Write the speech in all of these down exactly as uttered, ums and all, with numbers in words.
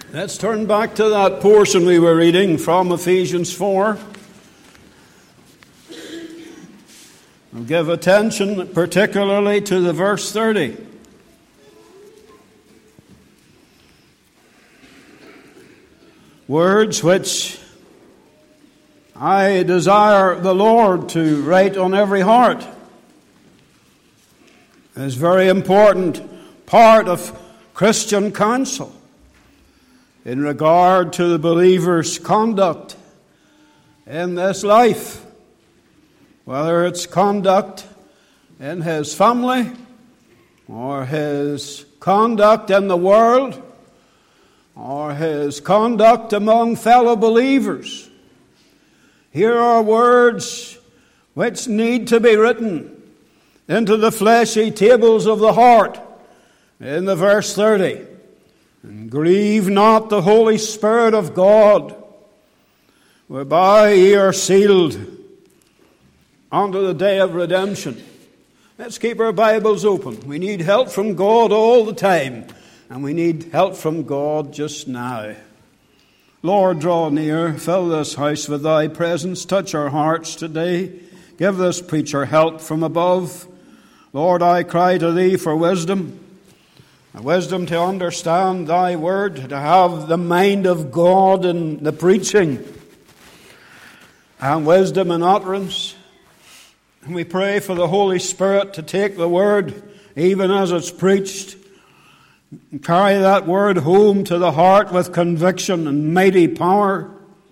Let's turn back to that portion we were reading from Ephesians four. We'll give attention particularly to the verse thirty. Words which I desire the Lord to write on every heart. It's a very important part of Christian counsel in regard to the believer's conduct in this life, whether it's conduct in his family or his conduct in the world or his conduct among fellow believers. Here are words which need to be written into the fleshy tables of the heart in the verse thirty. And grieve not the Holy Spirit of God, whereby ye are sealed unto the day of redemption. Let's keep our Bibles open. We need help from God all the time, and we need help from God just now. Lord, draw near, fill this house with thy presence, touch our hearts today. Give this preacher help from above. Lord, I cry to thee for wisdom. Wisdom to understand thy word, to have the mind of God in the preaching, and wisdom in utterance. And we pray for the Holy Spirit to take the word, even as it's preached, and carry that word home to the heart with conviction and mighty power.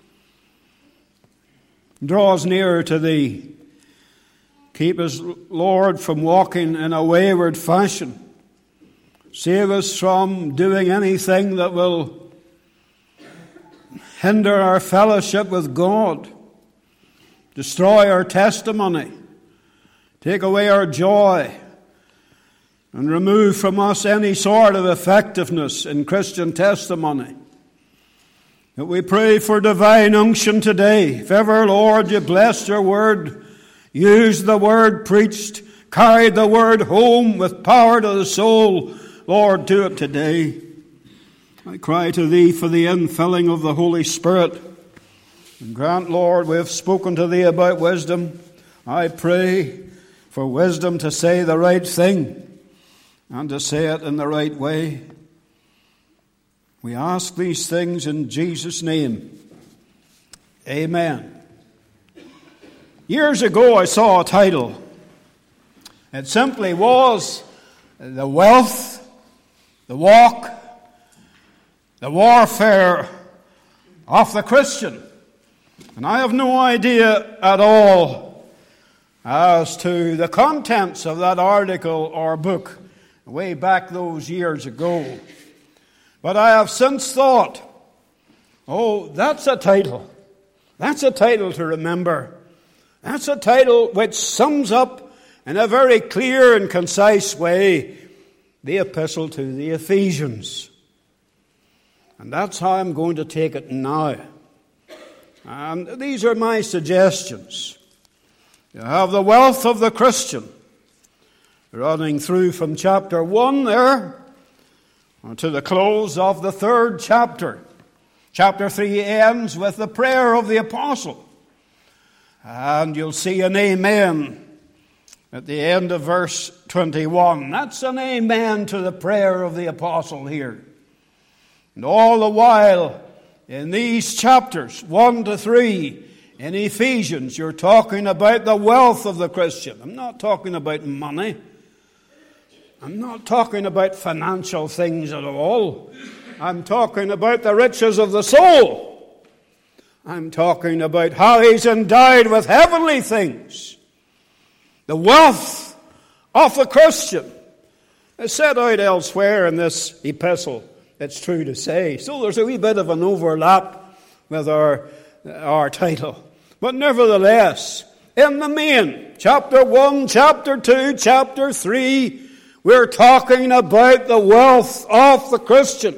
Draw us nearer to thee. Keep us, Lord, from walking in a wayward fashion. Save us from doing anything that will hinder our fellowship with God, destroy our testimony, take away our joy, and remove from us any sort of effectiveness in Christian testimony. That we pray for divine unction today. If ever, Lord, you blessed your word, used the word preached, carried the word home with power to the soul, Lord, do it today. I cry to thee for the infilling of the Holy Spirit. And grant, Lord, we have spoken to thee about wisdom. I pray for wisdom to say the right thing and to say it in the right way. We ask these things in Jesus' name. Amen. Years ago I saw a title. It simply was The Wealth, the Walk, the Warfare of the Christian. And I have no idea at all as to the contents of that article or book way back those years ago. But I have since thought, oh, that's a title. That's a title to remember. That's a title which sums up in a very clear and concise way the epistle to the Ephesians. And that's how I'm going to take it now. And these are my suggestions. You have the wealth of the Christian, running through from chapter one there to the close of the third chapter. Chapter three ends with the prayer of the apostle. And you'll see an amen at the end of verse twenty-one. That's an amen to the prayer of the apostle here. And all the while, in these chapters, one to three, in Ephesians, you're talking about the wealth of the Christian. I'm not talking about money. I'm not talking about financial things at all. I'm talking about the riches of the soul. I'm talking about how he's endowed with heavenly things. The wealth of the Christian is set out elsewhere in this epistle, it's true to say. So there's a wee bit of an overlap with our, our title. But nevertheless, in the main, chapter one, chapter two, chapter three, we're talking about the wealth of the Christian.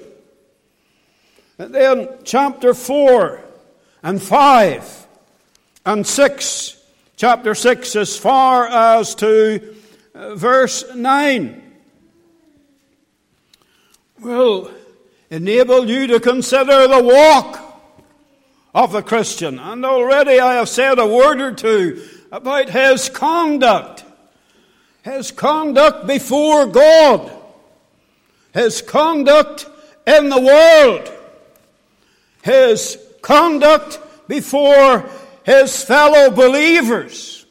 And then chapter four and five and six, chapter six as far as to uh, verse nine. Well, enable you to consider the walk of the Christian. And already I have said a word or two about his conduct. His conduct before God. His conduct in the world. His conduct before his fellow believers.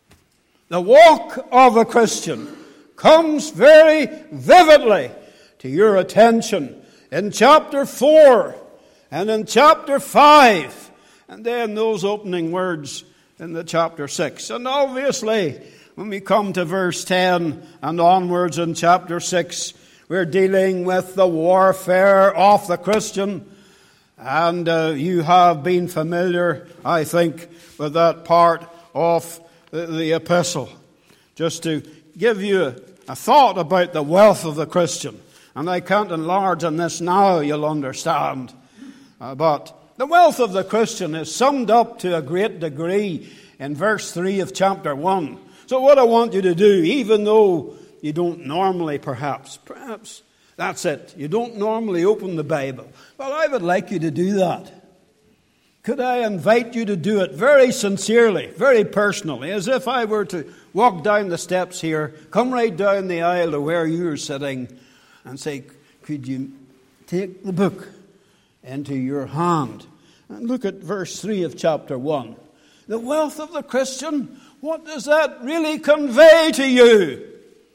The walk of a Christian comes very vividly to your attention in chapter four and in chapter five, and then those opening words in the chapter six. And obviously, when we come to verse ten and onwards in chapter six, we're dealing with the warfare of the Christian. And uh, you have been familiar, I think, with that part of the, the epistle. Just to give you a, a thought about the wealth of the Christian. And I can't enlarge on this now, you'll understand. Uh, but the wealth of the Christian is summed up to a great degree in verse three of chapter one. So what I want you to do, even though you don't normally perhaps, perhaps that's it, you don't normally open the Bible. Well, I would like you to do that. Could I invite you to do it very sincerely, very personally, as if I were to walk down the steps here, come right down the aisle to where you're sitting, and say, could you take the book into your hand? And look at verse three of chapter one. The wealth of the Christian, what does that really convey to you?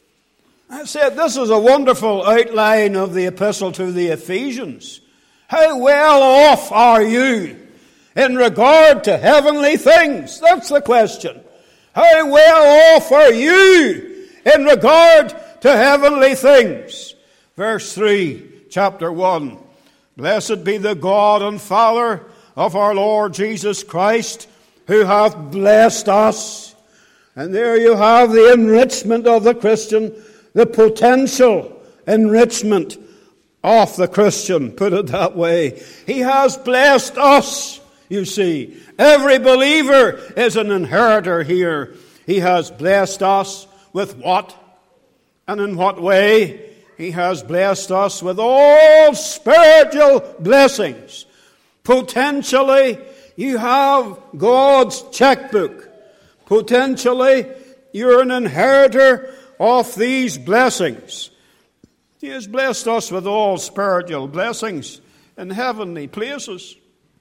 I said this is a wonderful outline of the epistle to the Ephesians. How well off are you in regard to heavenly things? That's the question. How well off are you in regard to heavenly things? Verse three, chapter one. Blessed be the God and Father of our Lord Jesus Christ, who hath blessed us. And there you have the enrichment of the Christian, the potential enrichment of the Christian, put it that way. He has blessed us, you see. Every believer is an inheritor here. He has blessed us with what? And in what way? He has blessed us with all spiritual blessings. Potentially, you have God's checkbook. Potentially, you're an inheritor of these blessings. He has blessed us with all spiritual blessings in heavenly places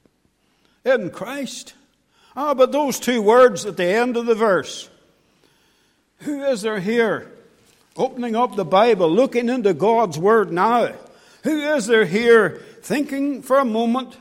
in Christ. Ah, but those two words at the end of the verse. Who is there here opening up the Bible, looking into God's Word now? Who is there here thinking for a moment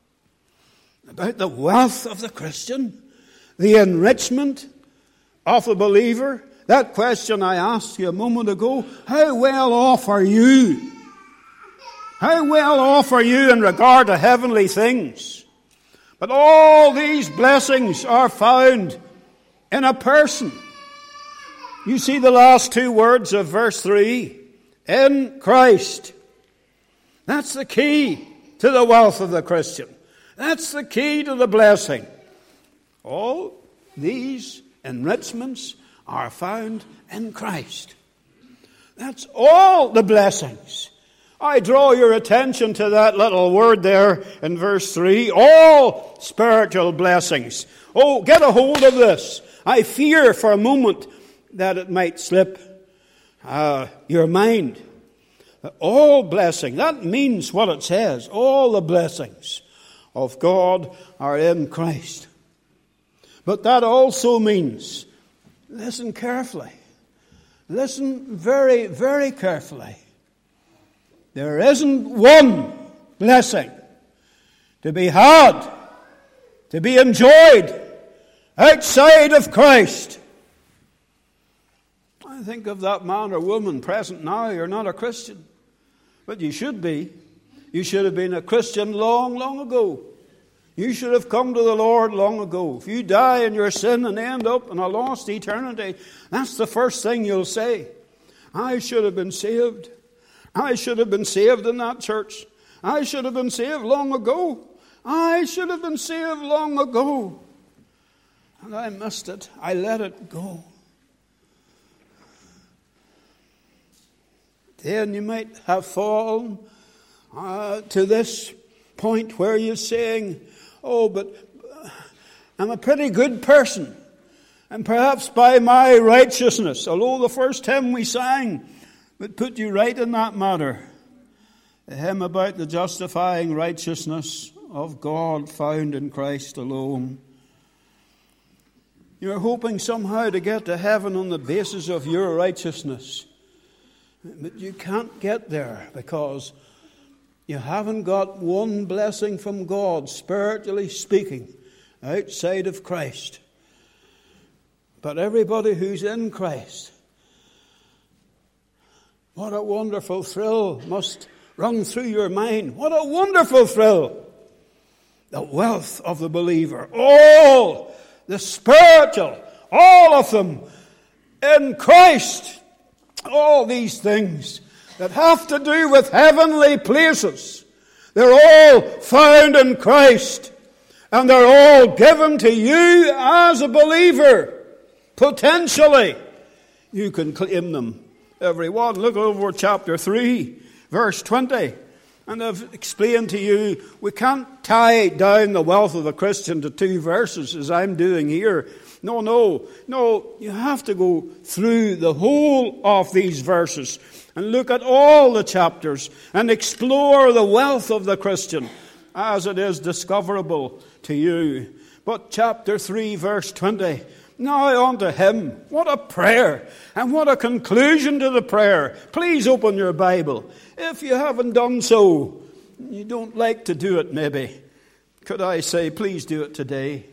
about the wealth of the Christian, the enrichment of the believer? That question I asked you a moment ago, how well off are you? How well off are you in regard to heavenly things? But all these blessings are found in a person. You see the last two words of verse three. In Christ. That's the key to the wealth of the Christian. That's the key to the blessing. All these enrichments are found in Christ. That's all the blessings. I draw your attention to that little word there in verse three. All spiritual blessings. Oh, get a hold of this. I fear for a moment that it might slip uh, your mind. All blessing. That means what it says. All the blessings of God are in Christ. But that also means, listen carefully. Listen very, very carefully. There isn't one blessing to be had, to be enjoyed outside of Christ. I think of that man or woman present now. You're not a Christian, but you should be. You should have been a Christian long, long ago. You should have come to the Lord long ago. If you die in your sin and end up in a lost eternity, that's the first thing you'll say. I should have been saved. I should have been saved in that church. I should have been saved long ago. I should have been saved long ago. And I missed it. I let it go. Then you might have fallen uh, to this point where you're saying, oh, but I'm a pretty good person, and perhaps by my righteousness, although the first hymn we sang would put you right in that matter, the hymn about the justifying righteousness of God found in Christ alone. You're hoping somehow to get to heaven on the basis of your righteousness. But you can't get there because you haven't got one blessing from God, spiritually speaking, outside of Christ. But everybody who's in Christ, what a wonderful thrill must run through your mind. What a wonderful thrill. The wealth of the believer. All the spiritual, all of them in Christ. All these things that have to do with heavenly places, they're all found in Christ. And they're all given to you as a believer. Potentially, you can claim them, every one. Look over chapter three, verse twenty. And I've explained to you, we can't tie down the wealth of the Christian to two verses as I'm doing here. No, no, no. You have to go through the whole of these verses and look at all the chapters and explore the wealth of the Christian as it is discoverable to you. But chapter three, verse twenty. Now unto him. What a prayer. And what a conclusion to the prayer. Please open your Bible. If you haven't done so, you don't like to do it maybe. Could I say, please do it today.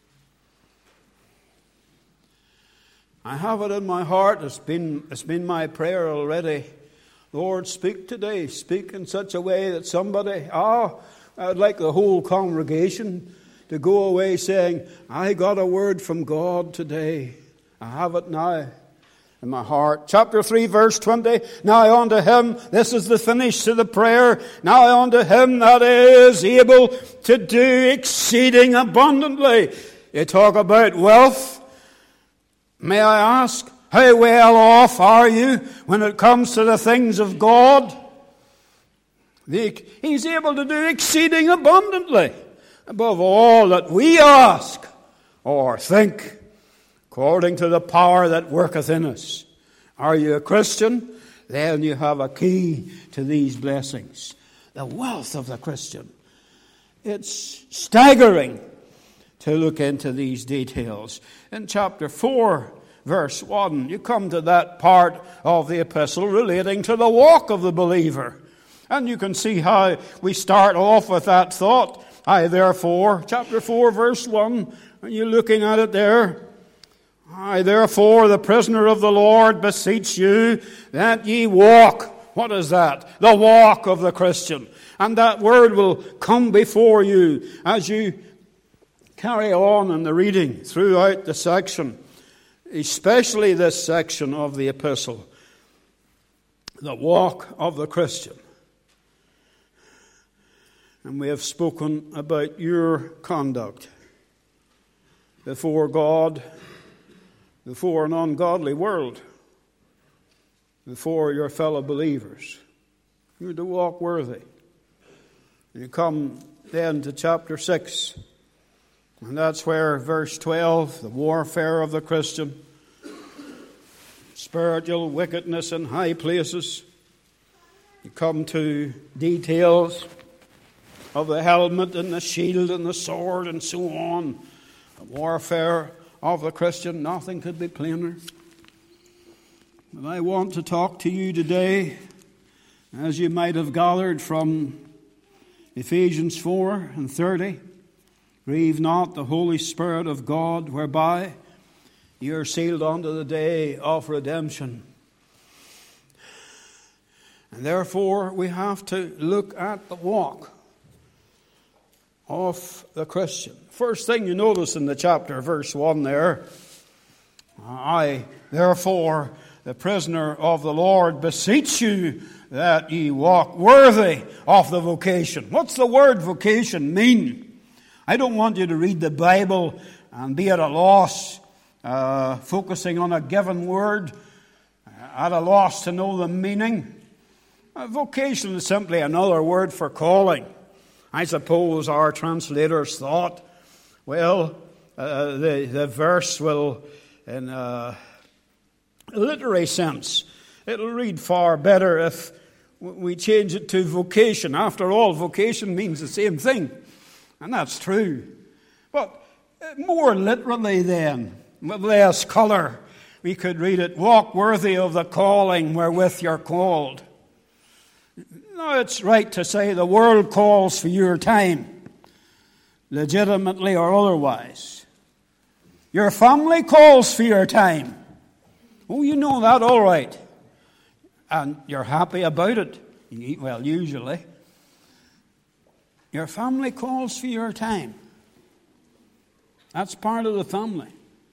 I have it in my heart. It's been, it's been my prayer already. Lord, speak today. Speak in such a way that somebody, ah, I'd like the whole congregation to go away saying, I got a word from God today. I have it now in my heart. Chapter three, verse twenty. Now unto him, this is the finish to the prayer. Now unto him that is able to do exceeding abundantly. You talk about wealth. May I ask, how well off are you when it comes to the things of God? The, he's able to do exceeding abundantly, above all that we ask or think, according to the power that worketh in us. Are you a Christian? Then you have a key to these blessings. The wealth of the Christian. It's staggering to look into these details. In chapter four, verse one, you come to that part of the epistle relating to the walk of the believer. And you can see how we start off with that thought. I therefore, chapter four, verse one, are you looking at it there? I therefore, the prisoner of the Lord, beseech you that ye walk. What is that? The walk of the Christian. And that word will come before you as you carry on in the reading throughout the section, especially this section of the epistle. The walk of the Christian. And we have spoken about your conduct before God, before an ungodly world, before your fellow believers. You're to walk worthy. You come then to chapter six, and that's where verse twelve, the warfare of the Christian, spiritual wickedness in high places. You come to details of the helmet and the shield and the sword and so on. The warfare of the Christian, nothing could be plainer. But I want to talk to you today, as you might have gathered from Ephesians four and thirty. Grieve not the Holy Spirit of God, whereby you are sealed unto the day of redemption. And therefore we have to look at the walk of the Christian. First thing you notice in the chapter, verse one there, I, therefore, the prisoner of the Lord, beseech you that ye walk worthy of the vocation. What's the word vocation mean? I don't want you to read the Bible and be at a loss, uh, focusing on a given word, at a loss to know the meaning. Uh, vocation is simply another word for calling. I suppose our translators thought, well, uh, the, the verse will, in a literary sense, it'll read far better if we change it to vocation. After all, vocation means the same thing, and that's true. But more literally then, with less colour, we could read it, walk worthy of the calling wherewith you're called. Now, it's right to say the world calls for your time, legitimately or otherwise. Your family calls for your time. Oh, you know that all right. And you're happy about it. Well, usually. Your family calls for your time. That's part of the family.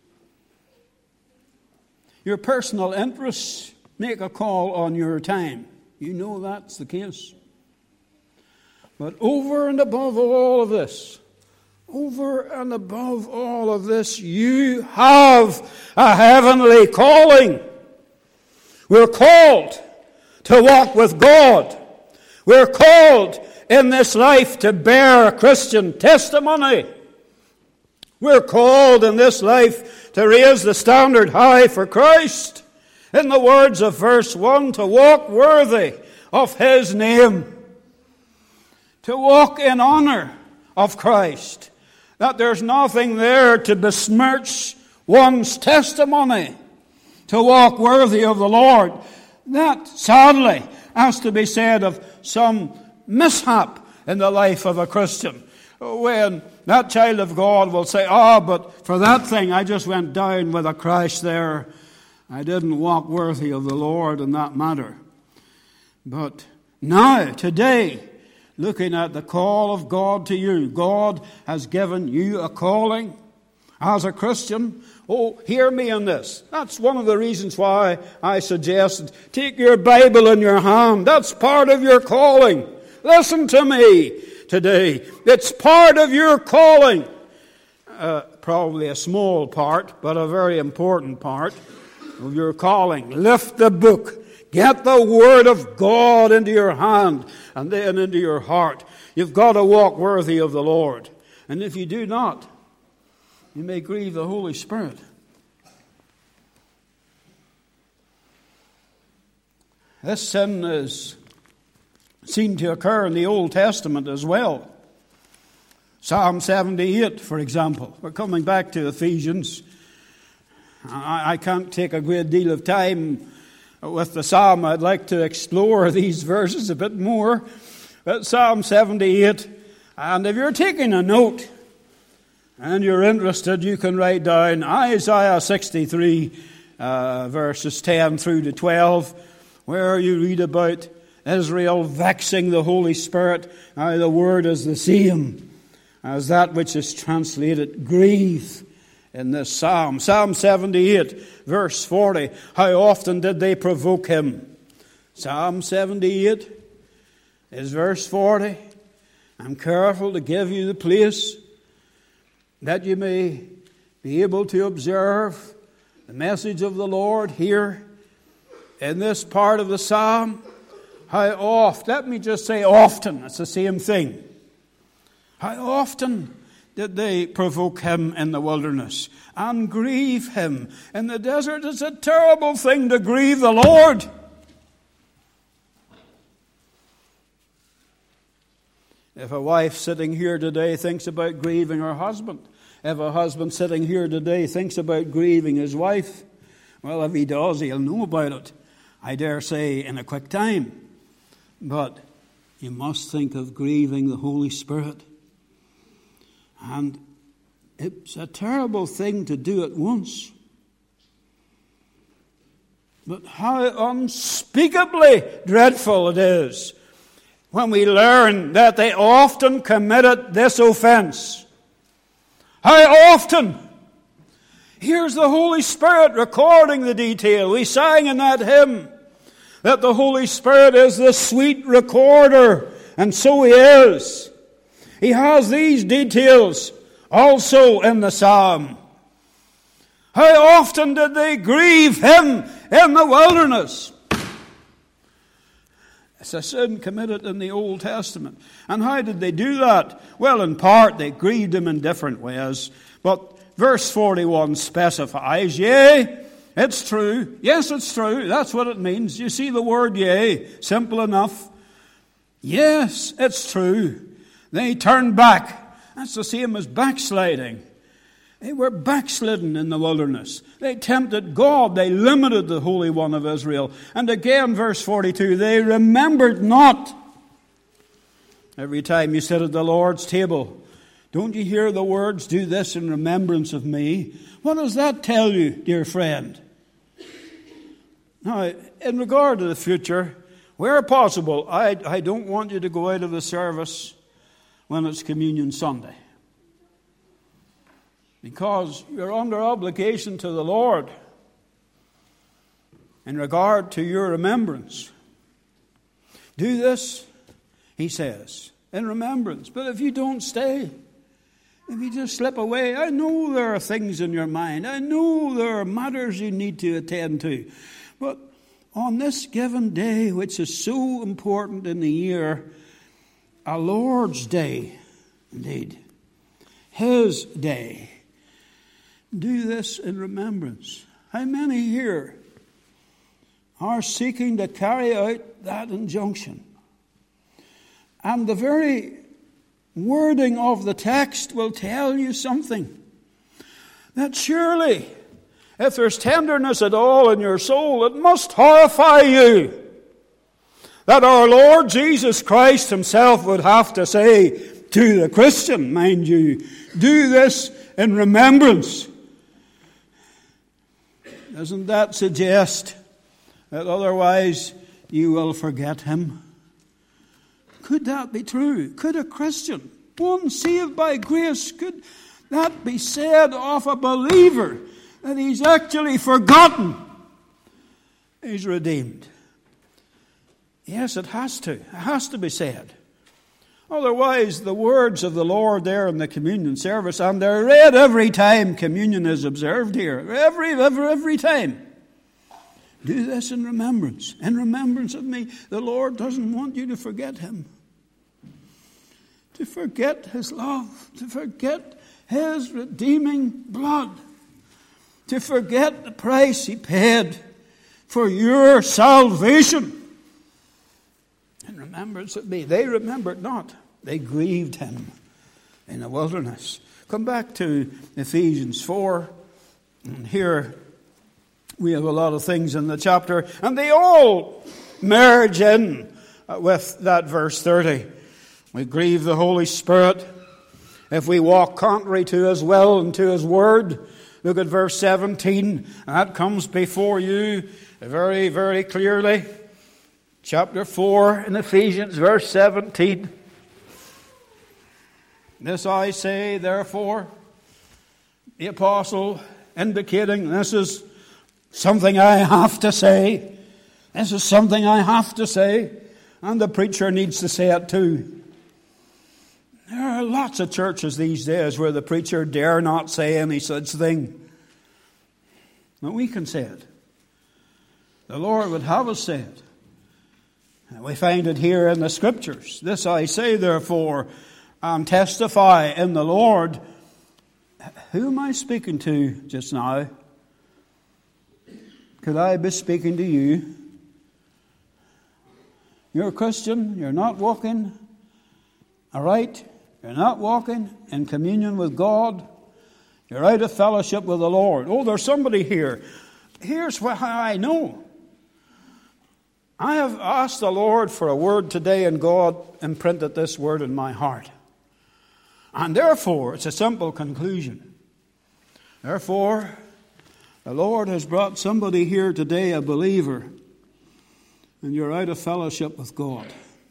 Your personal interests make a call on your time. You know that's the case. But over and above all of this, over and above all of this, you have a heavenly calling. We're called to walk with God. We're called in this life to bear a Christian testimony. We're called in this life to raise the standard high for Christ. In the words of verse one, to walk worthy of His name. To walk in honor of Christ. That there's nothing there to besmirch one's testimony. To walk worthy of the Lord. That, sadly, has to be said of some mishap in the life of a Christian. When that child of God will say, oh, but for that thing I just went down with a crash there. I didn't walk worthy of the Lord in that matter. But now, today, looking at the call of God to you, God has given you a calling as a Christian. Oh, hear me in this. That's one of the reasons why I suggested take your Bible in your hand. That's part of your calling. Listen to me today. It's part of your calling. Uh, probably a small part, but a very important part of your calling. Lift the book. Get the Word of God into your hand and then into your heart. You've got to walk worthy of the Lord. And if you do not, you may grieve the Holy Spirit. This sin is seen to occur in the Old Testament as well. Psalm seventy-eight, for example. We're coming back to Ephesians. I, I can't take a great deal of time with the psalm. I'd like to explore these verses a bit more. But Psalm seventy-eight. And if you're taking a note and you're interested, you can write down Isaiah sixty-three, uh, verses ten through to twelve, where you read about Israel vexing the Holy Spirit. Now the word is the same as that which is translated grieve in this psalm. Psalm seventy-eight, verse forty. How often did they provoke him? Psalm seventy-eight is verse forty. I'm careful to give you the place that you may be able to observe the message of the Lord here in this part of the psalm. How oft, let me just say often, it's the same thing. How often did they provoke him in the wilderness and grieve him in the desert? It's a terrible thing to grieve the Lord. If a wife sitting here today thinks about grieving her husband, if a husband sitting here today thinks about grieving his wife, well, if he does, he'll know about it, I dare say, in a quick time. But you must think of grieving the Holy Spirit. And it's a terrible thing to do at once. But how unspeakably dreadful it is when we learn that they often committed this offense. How often? Here's the Holy Spirit recording the detail. We sang in that hymn that the Holy Spirit is the sweet recorder, and so He is. He has these details also in the psalm. How often did they grieve Him in the wilderness? It's a sin committed in the Old Testament. And how did they do that? Well, in part, they grieved him in different ways. But verse forty-one specifies, yea, it's true. Yes, it's true. That's what it means. You see the word yea, simple enough. Yes, it's true. They turned back. That's the same as backsliding. They were backslidden in the wilderness. They tempted God. They limited the Holy One of Israel. And again, verse forty-two, they remembered not. Every time you sit at the Lord's table, don't you hear the words, do this in remembrance of me? What does that tell you, dear friend? Now, in regard to the future, where possible, I, I don't want you to go out of the service when it's Communion Sunday. Because you're under obligation to the Lord in regard to your remembrance. Do this, he says, in remembrance. But if you don't stay, if you just slip away, I know there are things in your mind. I know there are matters you need to attend to. But on this given day, which is so important in the year, a Lord's day, indeed, his day, do this in remembrance. How many here are seeking to carry out that injunction? And the very wording of the text will tell you something. That surely, if there's tenderness at all in your soul, it must horrify you that our Lord Jesus Christ himself would have to say to the Christian, mind you, do this in remembrance. Doesn't that suggest that otherwise you will forget him? Could that be true? Could a Christian, one saved by grace, could that be said of a believer, that he's actually forgotten he's redeemed? Yes, it has to. It has to be said. Otherwise, the words of the Lord there in the communion service, and they're read every time communion is observed here. Every, every, every time. Do this in remembrance. In remembrance of me. The Lord doesn't want you to forget him. To forget his love. To forget his redeeming blood. To forget the price he paid for your salvation. In remembrance of me. They remembered not. They grieved him in the wilderness. Come back to Ephesians four. And here we have a lot of things in the chapter. And they all merge in with that verse thirty. We grieve the Holy Spirit if we walk contrary to his will and to his word. Look at verse seventeen. That comes before you very, very clearly. Chapter four in Ephesians, verse seventeen. This I say, therefore, the apostle indicating this is something I have to say. This is something I have to say. And the preacher needs to say it too. There are lots of churches these days where the preacher dare not say any such thing. But we can say it. The Lord would have us say it. And we find it here in the Scriptures. This I say, therefore, and testify in the Lord. Who am I speaking to just now? Could I be speaking to you? You're a Christian. You're not walking aright. You're not walking in communion with God. You're out of fellowship with the Lord. Oh, there's somebody here. Here's how I know. I have asked the Lord for a word today, and God imprinted this word in my heart. And therefore, it's a simple conclusion. Therefore, the Lord has brought somebody here today, a believer, and you're out of fellowship with God.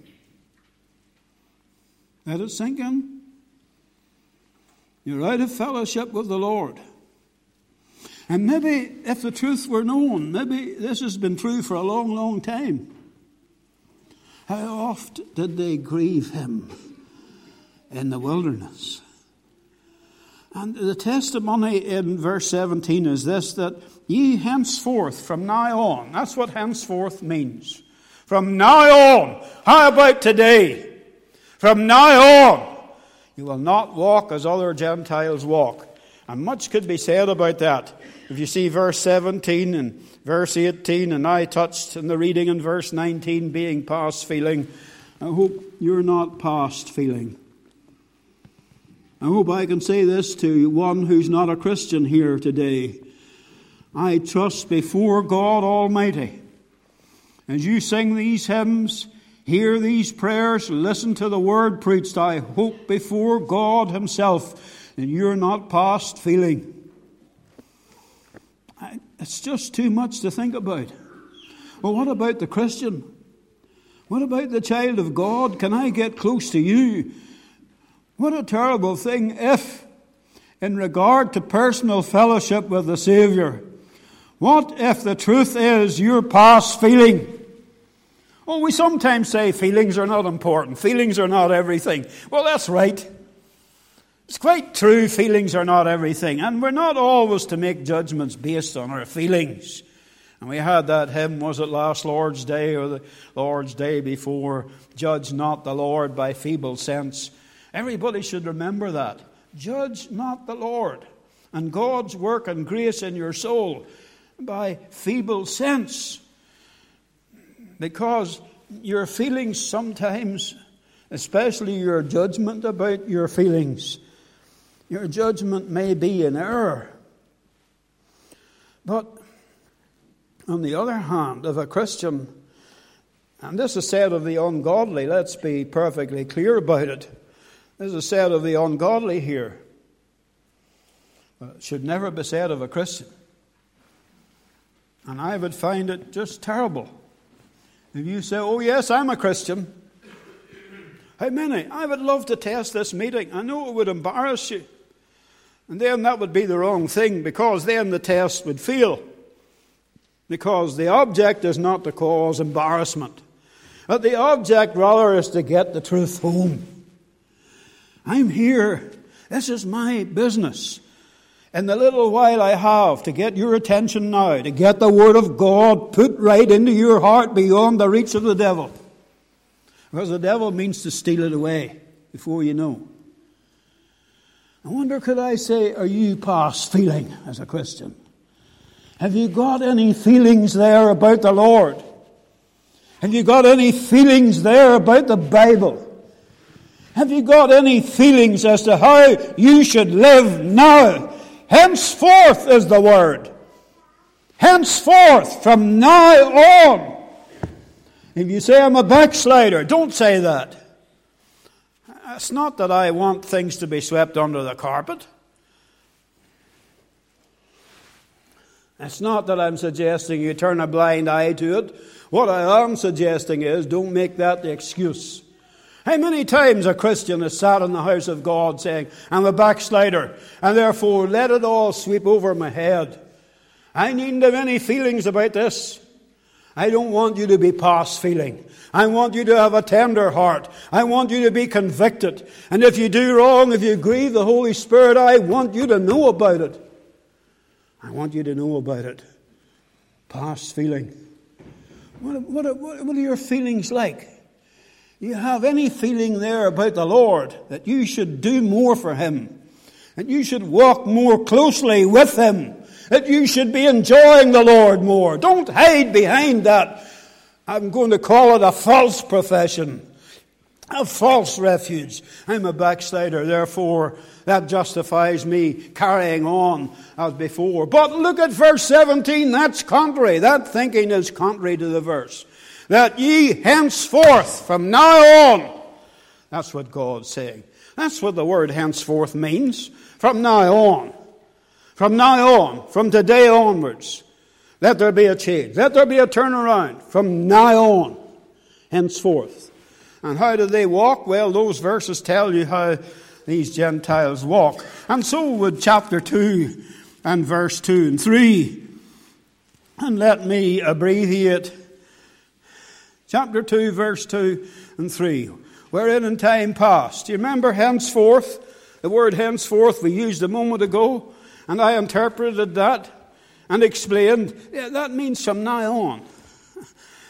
Let it sink in. You're out of fellowship with the Lord. And maybe if the truth were known, maybe this has been true for a long, long time. How oft did they grieve him in the wilderness? And the testimony in verse seventeen is this, that ye henceforth, from now on, that's what henceforth means. From now on, how about today? From now on, you will not walk as other Gentiles walk. And much could be said about that. If you see verse seventeen and verse eighteen, and I touched in the reading in verse nineteen being past feeling, I hope you're not past feeling. I hope I can say this to one who's not a Christian here today. I trust before God Almighty, as you sing these hymns, hear these prayers, listen to the word preached, I hope before God Himself that you're not past feeling. It's just too much to think about. Well, what about the Christian? What about the child of God? Can I get close to you? What a terrible thing if, in regard to personal fellowship with the Saviour, what if the truth is you're past feeling? Oh, we sometimes say feelings are not important. Feelings are not everything. Well, that's right. It's quite true, feelings are not everything. And we're not always to make judgments based on our feelings. And we had that hymn, was it last Lord's Day or the Lord's Day before? Judge not the Lord by feeble sense. Everybody should remember that. Judge not the Lord and God's work and grace in your soul by feeble sense. Because your feelings sometimes, especially your judgment about your feelings, your judgment may be in error. But on the other hand, if a Christian, and this is said of the ungodly, let's be perfectly clear about it. This is said of the ungodly here. But it should never be said of a Christian. And I would find it just terrible if you say, oh yes, I'm a Christian. How many? I would love to test this meeting. I know it would embarrass you. And then that would be the wrong thing, because then the test would fail. Because the object is not to cause embarrassment. But the object rather is to get the truth home. I'm here. This is my business. In the little while I have to get your attention now, to get the Word of God put right into your heart beyond the reach of the devil. Because the devil means to steal it away before you know. I wonder, could I say, are you past feeling as a Christian? Have you got any feelings there about the Lord? Have you got any feelings there about the Bible? Have you got any feelings as to how you should live now? Henceforth is the word. Henceforth, from now on. If you say I'm a backslider, don't say that. It's not that I want things to be swept under the carpet. It's not that I'm suggesting you turn a blind eye to it. What I am suggesting is, don't make that the excuse. How many times a Christian has sat in the house of God saying, I'm a backslider, and therefore let it all sweep over my head. I needn't have any feelings about this. I don't want you to be past feeling. I want you to have a tender heart. I want you to be convicted. And if you do wrong, if you grieve the Holy Spirit, I want you to know about it. I want you to know about it. Past feeling. What, what, what, what are your feelings like? You have any feeling there about the Lord that you should do more for Him, that you should walk more closely with Him, that you should be enjoying the Lord more? Don't hide behind that. I'm going to call it a false profession, a false refuge. I'm a backslider, therefore that justifies me carrying on as before. But look at verse seventeen, that's contrary. That thinking is contrary to the verse. That ye henceforth, from now on. That's what God's saying. That's what the word henceforth means. From now on. From now on. From today onwards. Let there be a change. Let there be a turnaround. From now on. Henceforth. And how do they walk? Well, those verses tell you how these Gentiles walk. And so would chapter two and verse two and three. And let me abbreviate chapter two, verse two and three. Wherein in time past. Do you remember henceforth? The word henceforth we used a moment ago. And I interpreted that and explained. Yeah, that means from now on.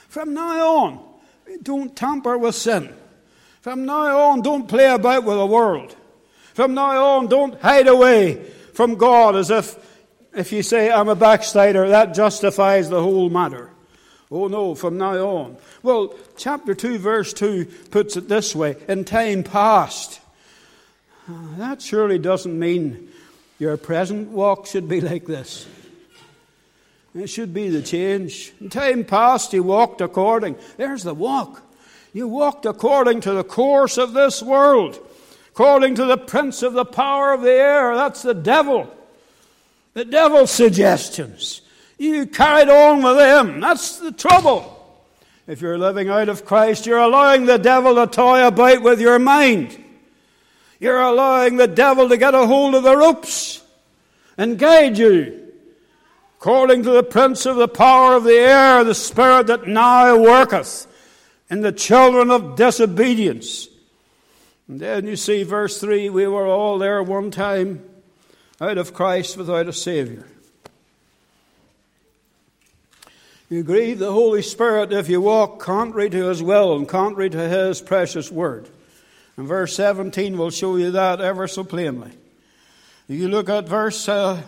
From now on, don't tamper with sin. From now on, don't play about with the world. From now on, don't hide away from God as if, if you say, I'm a backslider, that justifies the whole matter. Oh no, from now on. Well, chapter two, verse two puts it this way, in time past. That surely doesn't mean your present walk should be like this. It should be the change. In time past, you walked according. There's the walk. You walked according to the course of this world, according to the prince of the power of the air. That's the devil. The devil's suggestions. You carried on with them. That's the trouble. If you're living out of Christ, you're allowing the devil to toy about with your mind. You're allowing the devil to get a hold of the ropes and guide you. According to the prince of the power of the air, the spirit that now worketh in the children of disobedience. And then you see verse three, we were all there one time, out of Christ without a Savior. You grieve the Holy Spirit if you walk contrary to His will and contrary to His precious word. And verse seventeen will show you that ever so plainly. You look at verse... Uh,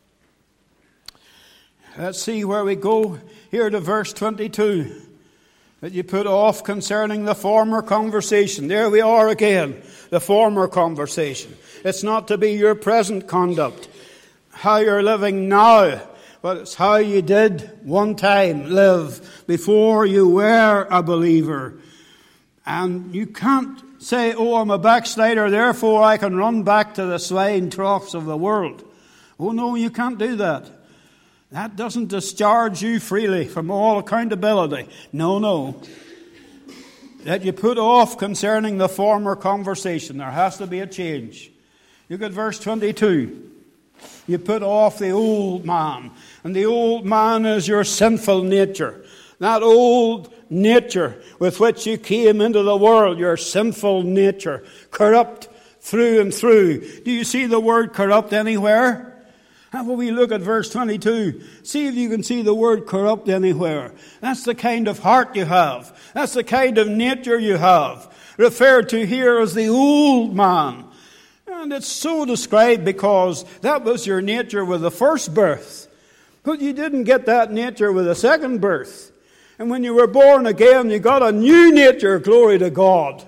Let's see where we go here to verse twenty-two. That you put off concerning the former conversation. There we are again, the former conversation. It's not to be your present conduct, how you're living now, but it's how you did one time live before you were a believer. And you can't say, oh, I'm a backslider, therefore I can run back to the swine troughs of the world. Oh no, you can't do that. That doesn't discharge you freely from all accountability. No, no. That you put off concerning the former conversation. There has to be a change. Look at verse twenty-two. You put off the old man. And the old man is your sinful nature. That old nature with which you came into the world. Your sinful nature. Corrupt through and through. Do you see the word corrupt anywhere? Have we look at verse twenty-two. See if you can see the word corrupt anywhere. That's the kind of heart you have. That's the kind of nature you have. Referred to here as the old man. And it's so described because that was your nature with the first birth. But you didn't get that nature with the second birth. And when you were born again, you got a new nature, glory to God.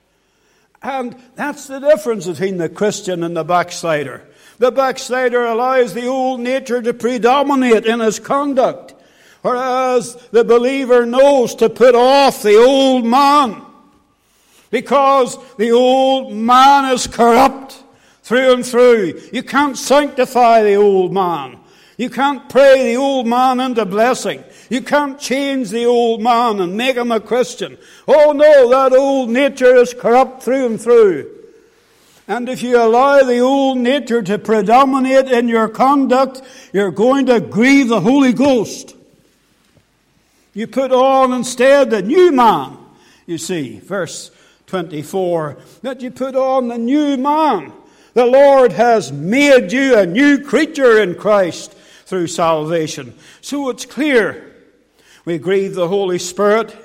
And that's the difference between the Christian and the backslider. The backslider allows the old nature to predominate in his conduct, whereas the believer knows to put off the old man, because the old man is corrupt through and through. You can't sanctify the old man. You can't pray the old man into blessing. You can't change the old man and make him a Christian. Oh no, that old nature is corrupt through and through. And if you allow the old nature to predominate in your conduct, you're going to grieve the Holy Ghost. You put on instead the new man. You see, verse twenty-four, that you put on the new man. The Lord has made you a new creature in Christ through salvation. So it's clear we grieve the Holy Spirit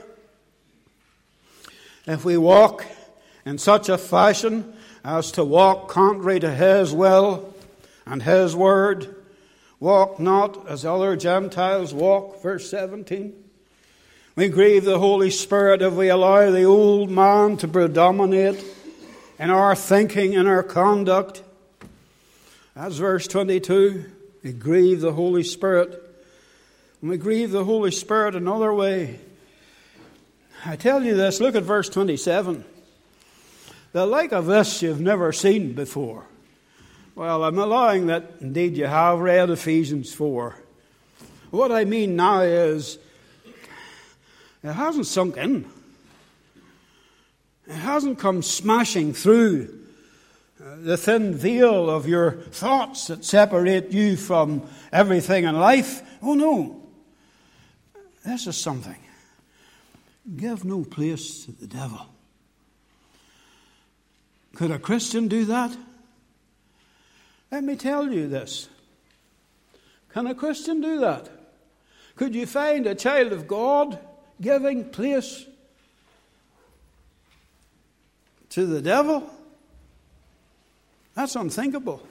if we walk in such a fashion as to walk contrary to His will and His word. Walk not as other Gentiles walk, verse seventeen. We grieve the Holy Spirit if we allow the old man to predominate in our thinking and our conduct. That's verse twenty-two. We grieve the Holy Spirit. And we grieve the Holy Spirit another way. I tell you this, look at verse twenty-seven. The like of this you've never seen before. Well, I'm allowing that indeed you have read Ephesians four. What I mean now is, it hasn't sunk in. It hasn't come smashing through the thin veil of your thoughts that separate you from everything in life. Oh no. This is something. Give no place to the devil. Could a Christian do that? Let me tell you this. Can a Christian do that? Could you find a child of God giving place to the devil? That's unthinkable.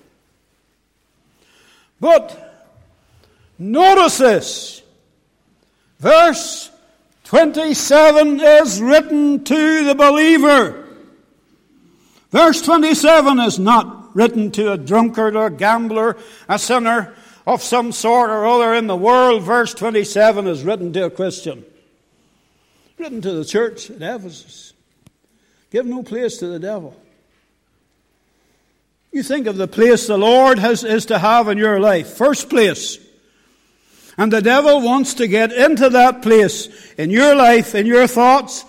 But notice this. Verse twenty-seven is written to the believer. Verse twenty-seven is not written to a drunkard or gambler, a sinner of some sort or other in the world. Verse twenty-seven is written to a Christian. Written to the church at Ephesus. Give no place to the devil. You think of the place the Lord has, is to have in your life. First place. And the devil wants to get into that place in your life, in your thoughts,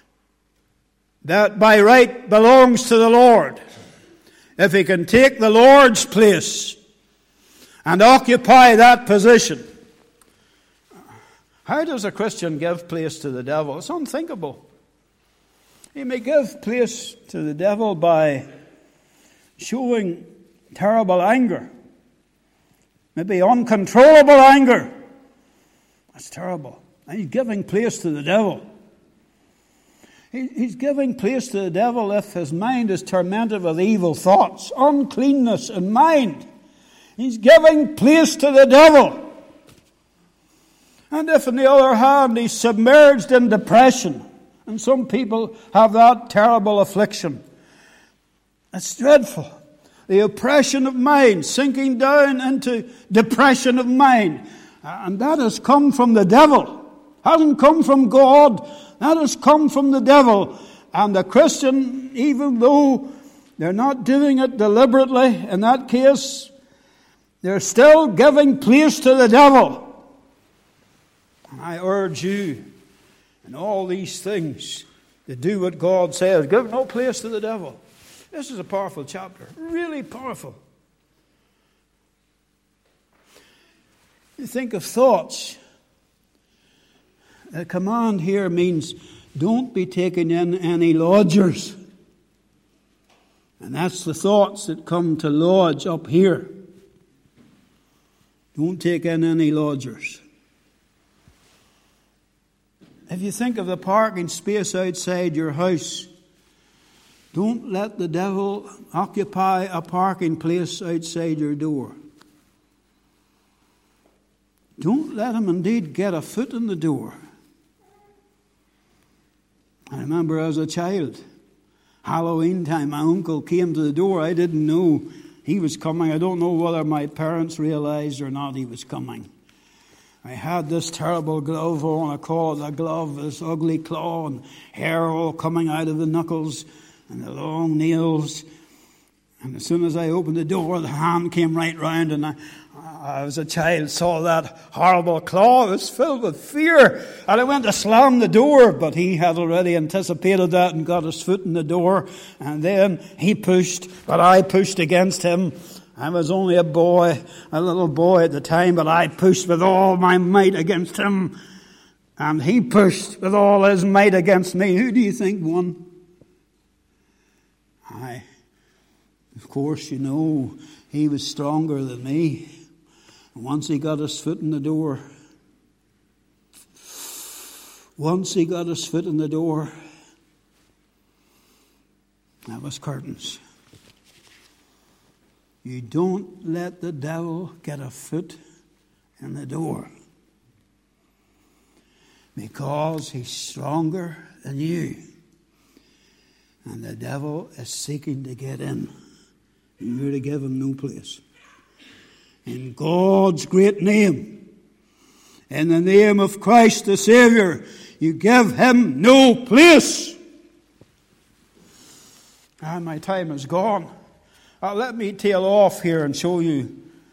that by right belongs to the Lord. If he can take the Lord's place and occupy that position. How does a Christian give place to the devil? It's unthinkable. He may give place to the devil by showing terrible anger. Maybe uncontrollable anger. That's terrible. And he's giving place to the devil. He, he's giving place to the devil if his mind is tormented with evil thoughts, uncleanness in mind. He's giving place to the devil. And if, on the other hand, he's submerged in depression, and some people have that terrible affliction, it's dreadful. The oppression of mind, sinking down into depression of mind. And that has come from the devil. Hasn't come from God. That has come from the devil. And the Christian, even though they're not doing it deliberately, in that case, they're still giving place to the devil. And I urge you, in all these things, to do what God says. Give no place to the devil. This is a powerful chapter. Really powerful. You think of thoughts. The command here means don't be taking in any lodgers. And that's the thoughts that come to lodge up here. Don't take in any lodgers. If you think of the parking space outside your house, don't let the devil occupy a parking place outside your door. Don't let him indeed get a foot in the door. I remember as a child, Halloween time, my uncle came to the door. I didn't know he was coming. I don't know whether my parents realized or not he was coming. I had this terrible glove on. I call it a glove, this ugly claw and hair all coming out of the knuckles and the long nails. And as soon as I opened the door, the hand came right round, and I, I as a child saw that horrible claw. I was filled with fear. And I went to slam the door, but he had already anticipated that and got his foot in the door. And then he pushed, but I pushed against him. I was only a boy, a little boy at the time, but I pushed with all my might against him. And he pushed with all his might against me. Who do you think won? I, of course, you know, he was stronger than me. And once he got his foot in the door, once he got his foot in the door, that was curtains. You don't let the devil get a foot in the door, because he's stronger than you. And the devil is seeking to get in. And you're to give him no place. In God's great name, in the name of Christ the Savior, you give him no place. And my time is gone. Uh, let me tail off here and show you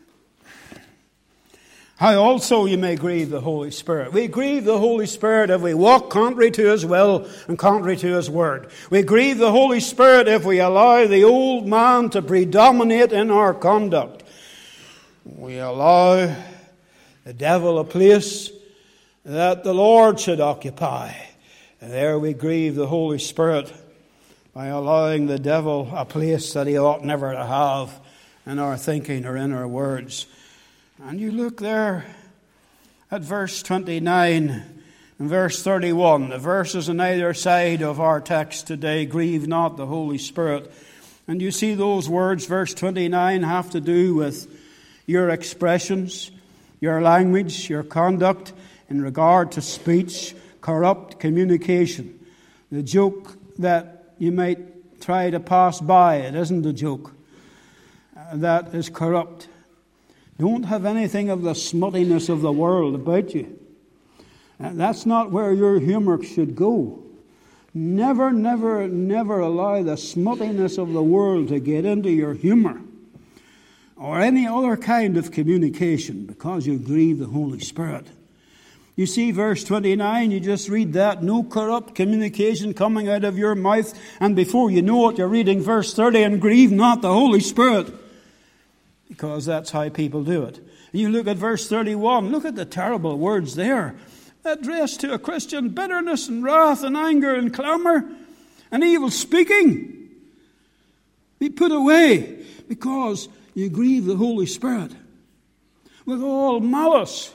how also you may grieve the Holy Spirit. We grieve the Holy Spirit if we walk contrary to his will and contrary to his word. We grieve the Holy Spirit if we allow the old man to predominate in our conduct. We allow the devil a place that the Lord should occupy. And there we grieve the Holy Spirit by allowing the devil a place that he ought never to have in our thinking or in our words. And you look there at verse twenty-nine. In verse thirty-one, the verses on either side of our text today, grieve not the Holy Spirit. And you see those words, verse twenty-nine, have to do with your expressions, your language, your conduct in regard to speech, corrupt communication. The joke that you might try to pass by, it isn't a joke. Uh, that is corrupt. Don't have anything of the smuttiness of the world about you. Uh, that's not where your humor should go. Never, never, never allow the smuttiness of the world to get into your humor or any other kind of communication, because you grieve the Holy Spirit. You see verse twenty-nine, you just read that, no corrupt communication coming out of your mouth, and before you know it, you're reading verse thirty, and grieve not the Holy Spirit, because that's how people do it. And you look at verse thirty-one, look at the terrible words there. Addressed to a Christian, bitterness and wrath and anger and clamour and evil speaking be put away, because you grieve the Holy Spirit. With all malice.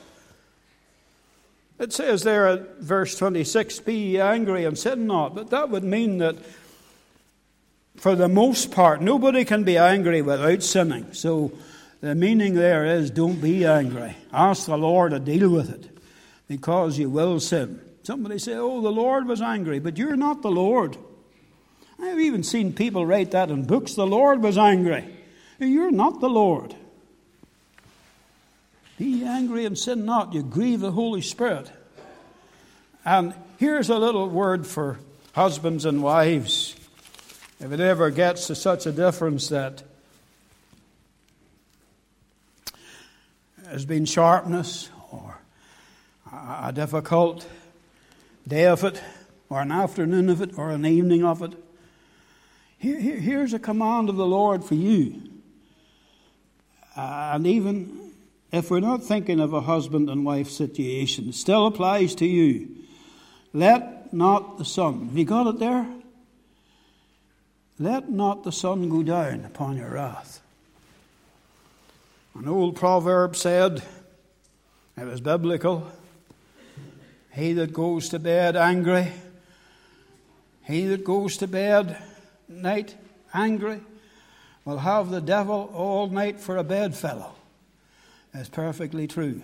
It says there at verse twenty-six, be ye angry and sin not. But that would mean that for the most part, nobody can be angry without sinning. So the meaning there is, don't be angry. Ask the Lord to deal with it, because you will sin. Somebody say, oh, the Lord was angry, but you're not the Lord. I've even seen people write that in books, the Lord was angry. You're not the Lord. Be angry and sin not, you grieve the Holy Spirit. And here's a little word for husbands and wives. If it ever gets to such a difference that there's been sharpness or a difficult day of it, or an afternoon of it, or an evening of it, here, here, here's a command of the Lord for you. Uh, and even if we're not thinking of a husband and wife situation, it still applies to you. Let not the sun, have you got it there? Let not the sun go down upon your wrath. An old proverb said, it was biblical, he that goes to bed angry, he that goes to bed night angry, will have the devil all night for a bedfellow. That's perfectly true.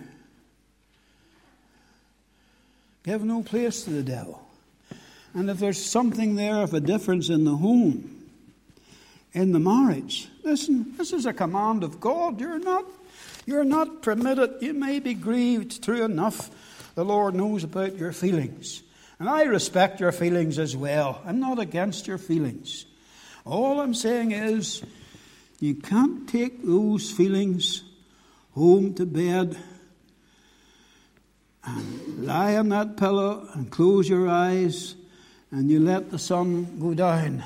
Give no place to the devil. And if there's something there of a difference in the home, in the marriage, listen, this is a command of God. You're not, you're not permitted. You may be grieved, true enough. The Lord knows about your feelings. And I respect your feelings as well. I'm not against your feelings. All I'm saying is, you can't take those feelings home to bed and lie on that pillow and close your eyes and you let the sun go down.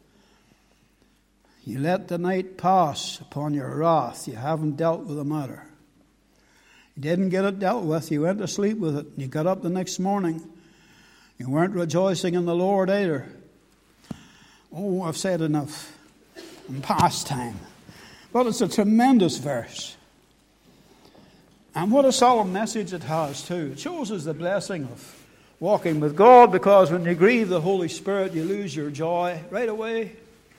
You let the night pass upon your wrath. You haven't dealt with the matter. You didn't get it dealt with. You went to sleep with it. You got up the next morning. You weren't rejoicing in the Lord either. Oh, I've said enough in past time. But it's a tremendous verse. And what a solemn message it has too. It shows us the blessing of walking with God, because when you grieve the Holy Spirit, you lose your joy right away.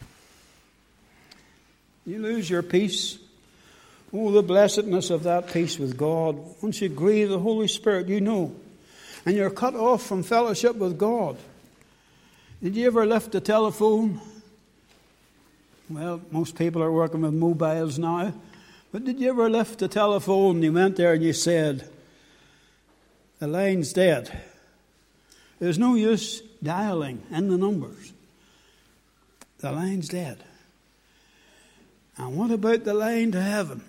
You lose your peace. Oh, the blessedness of that peace with God. Once you grieve the Holy Spirit, you know. And you're cut off from fellowship with God. Did you ever lift the telephone? Well, most people are working with mobiles now. But did you ever lift the telephone and you went there and you said, the line's dead. There's no use dialing in the numbers. The line's dead. And what about the line to heaven?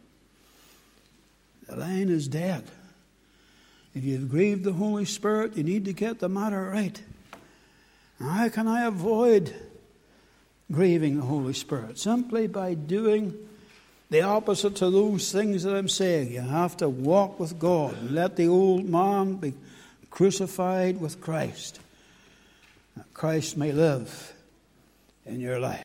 The line is dead. If you've grieved the Holy Spirit, you need to get the matter right. Now, how can I avoid grieving the Holy Spirit? Simply by doing the opposite to those things that I'm saying. You have to walk with God and let the old man be crucified with Christ, that Christ may live in your life.